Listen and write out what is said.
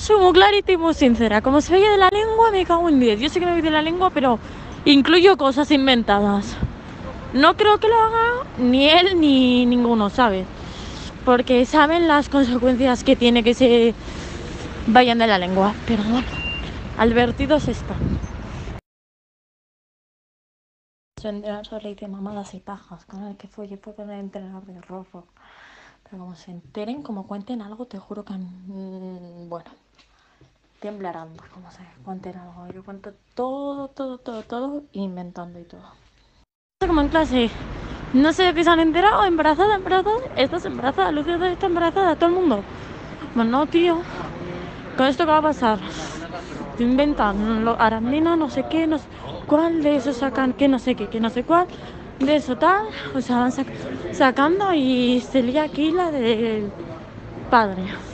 soy muy clarita y muy sincera. Como se veía de la lengua, me cago en 10. Yo sé que me voy de la lengua, pero incluyo cosas inventadas. No creo que lo haga ni él ni ninguno, ¿sabes? Porque saben las consecuencias que tiene que se vayan de la lengua. Pero bueno, advertidos están. Su entrenador le dice mamadas y pajas. Con el que fue con el entrenador de Rojo. Pero como se enteren, como cuenten algo, te juro que... bueno, temblarán como se cuenten algo. Yo cuento todo, inventando y todo. Como en clase, no sé de qué se han enterado, embarazada, estás embarazada, Lucía está embarazada, todo el mundo. Bueno, no, tío, con esto qué va a pasar. Te inventan, Arandina, no sé qué, no sé cuál, de eso sacan que no sé qué, que no sé cuál, de eso tal, o sea, van sacando y se lía aquí la del padre.